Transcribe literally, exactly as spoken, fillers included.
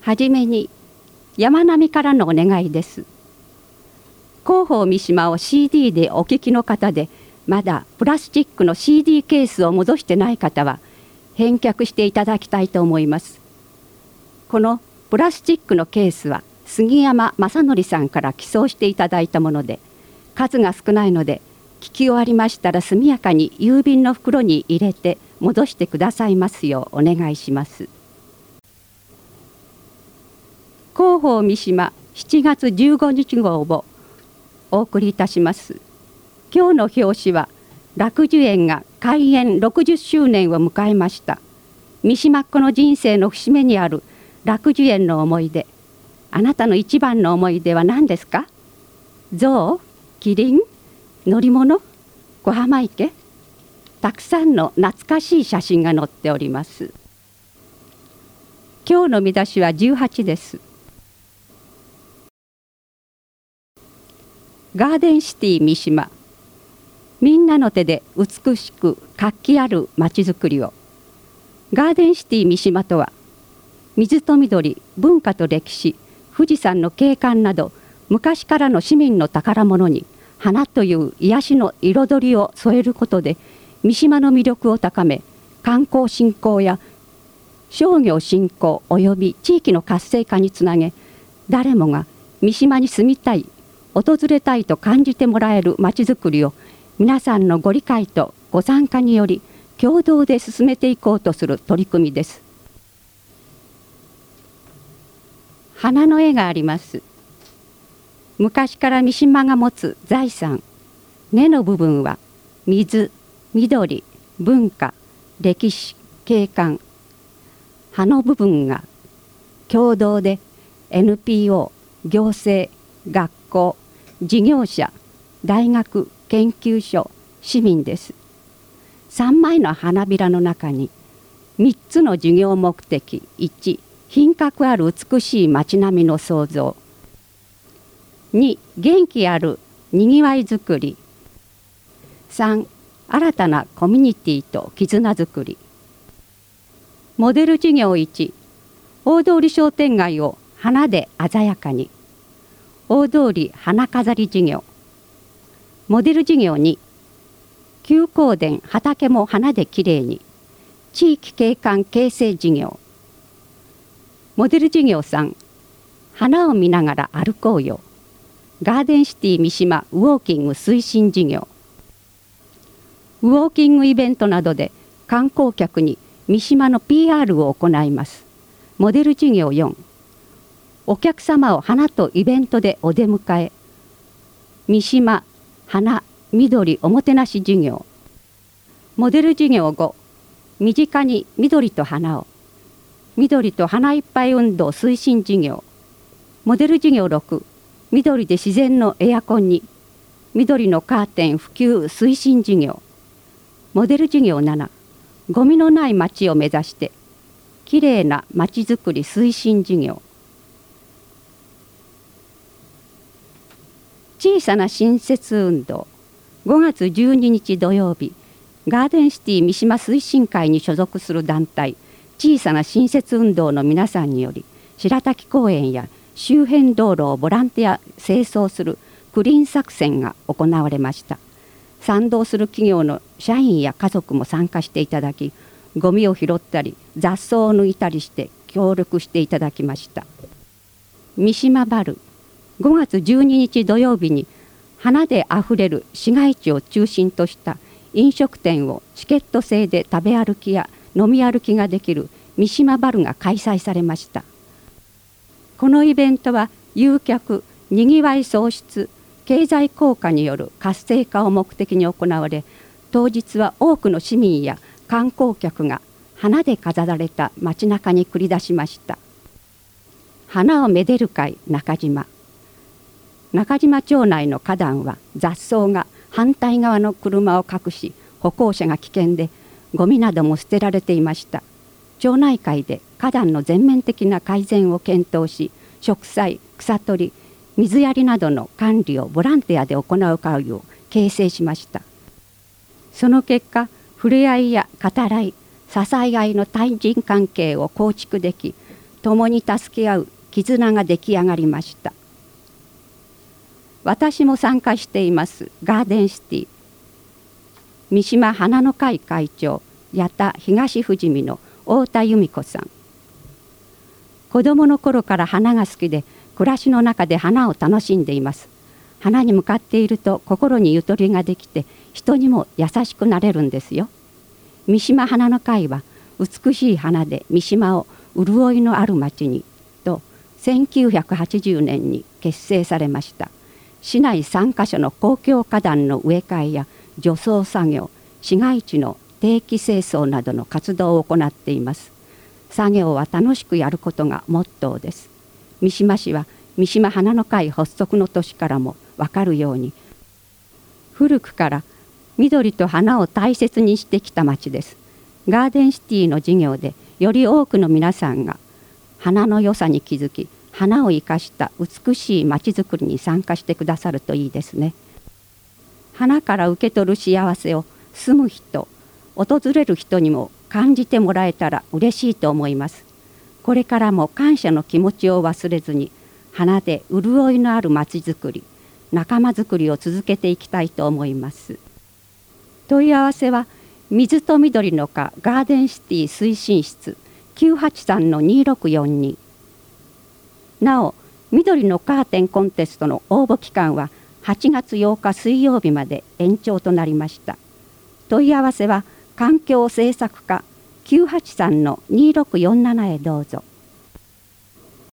はじめに山並からのお願いです。広報三島を シーディー でお聞きの方で、まだプラスチックの シーディー ケースを戻してない方は返却していただきたいと思います。このプラスチックのケースは杉山正則さんから寄贈していただいたもので、数が少ないので聞き終わりましたら速やかに郵便の袋に入れて戻してくださいますようお願いします。広報三島しちがつじゅうごにち号をお送りいたします。今日の表紙は楽寿園が開園ろくじゅっしゅうねんを迎えました。三島っ子の人生の節目にある楽寿園の思い出。あなたの一番の思い出は何ですか？象、キリン、乗り物、小浜池。たくさんの懐かしい写真が載っております。今日の見出しはじゅうはちです。ガーデンシティ三島。みんなの手で美しく活気あるまちづくりを。ガーデンシティ三島とは、水と緑、文化と歴史、富士山の景観など昔からの市民の宝物に花という癒しの彩りを添えることで三島の魅力を高め、観光振興や商業振興および地域の活性化につなげ、誰もが三島に住みたい、訪れたいと感じてもらえるまちづくりを皆さんのご理解とご参加により共同で進めていこうとする取り組みです。花の絵があります。昔から三島が持つ財産、根の部分は水、緑、文化、歴史、景観。葉の部分が共同で エヌピーオー、行政、学校、事業者、大学、研究所、市民です。さんまいの花びらの中にみっつの事業目的。いち、品格ある美しい街並みの創造。に、元気あるにぎわいづくり。さん、新たなコミュニティと絆づくり。モデル事業いち、大通商店街を花で鮮やかに。大通花飾り事業。モデル事業に、休耕田畑も花できれいに。地域景観形成事業。モデル事業さん、花を見ながら歩こうよ。ガーデンシティ三島ウォーキング推進事業。ウォーキングイベントなどで観光客に三島の ピーアール を行います。モデル事業よん、お客様を花とイベントでお出迎え。三島花緑おもてなし事業。モデル事業ご、身近に緑と花を。緑と花いっぱい運動推進事業。モデル事業ろく、緑で自然のエアコンに。緑のカーテン普及推進事業。モデル事業なな、ゴミのない街を目指してきれいな街づくり推進事業。小さな新設運動。ごがつじゅうににち土曜日、ガーデンシティ三島推進会に所属する団体小さな新設運動の皆さんにより、白滝公園や周辺道路をボランティア清掃するクリーン作戦が行われました。賛同する企業の社員や家族も参加していただき、ゴミを拾ったり雑草を抜いたりして協力していただきました。三島バル、ごがつじゅうににち土曜日に花であふれる市街地を中心とした飲食店をチケット制で食べ歩きや飲み歩きができる三島バルが開催されました。このイベントは誘客、にぎわい創出、経済効果による活性化を目的に行われ、当日は多くの市民や観光客が花で飾られた街中に繰り出しました。花をめでる会中島。中島町内の花壇は雑草が反対側の車を隠し、歩行者が危険でゴミなども捨てられていました。町内会で花壇の全面的な改善を検討し、植栽、草取り、水やりなどの管理をボランティアで行う会を形成しました。その結果、触れ合いや語らい、支え合いの対人関係を構築でき、 共に助け合う絆が出来上がりました。私も参加していますガーデンシティ。三島花の会会長八田東富士見の太田由美子さん。子どもの頃から花が好きで暮らしの中で花を楽しんでいます。花に向かっていると心にゆとりができて人にも優しくなれるんですよ。三島花の会は美しい花で三島を潤いのある町にとせんきゅうひゃくはちじゅうねんに結成されました。市内さんかしょの公共花壇の植え替えや除草作業、市街地の定期清掃などの活動を行っています。作業は楽しくやることがモットーです。三島市は三島花の会発足の年からも分かるように古くから緑と花を大切にしてきた町です。ガーデンシティの事業でより多くの皆さんが花の良さに気づき、花を生かした美しい町づくりに参加してくださるといいですね。花から受け取る幸せを住む人、訪れる人にも感じてもらえたら嬉しいと思います。これからも感謝の気持ちを忘れずに花で潤いのある町づくり、仲間づくりを続けていきたいと思います。問い合わせは水と緑の花ガーデンシティ推進室 きゅうはちさんのにろくよんに。なお、緑のカーテンコンテストの応募期間ははちがつようか水曜日まで延長となりました。問い合わせは環境政策課 きゅうはちさんのにろくよんなな へどうぞ。